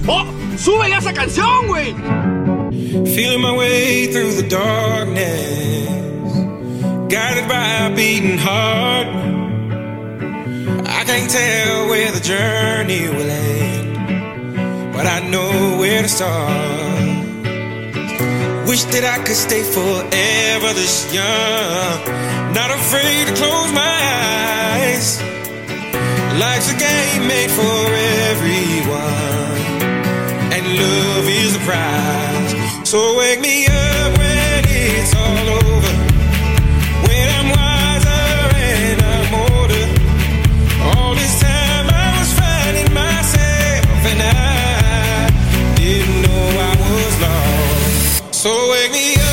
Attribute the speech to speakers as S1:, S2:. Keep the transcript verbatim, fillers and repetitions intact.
S1: ¡Oh! ¡Súbele a esa canción, güey!
S2: Feeling my way through the darkness, guided by a beating heart. I can't tell where the journey will end, but I know where to start. Wish that I could stay forever this young, not afraid to close my eyes. Life's a game made for everyone, and love is the prize. So wake me up when it's all over, when I'm wiser and I'm older. All this time I was finding myself, and I didn't know I was lost. So wake me up.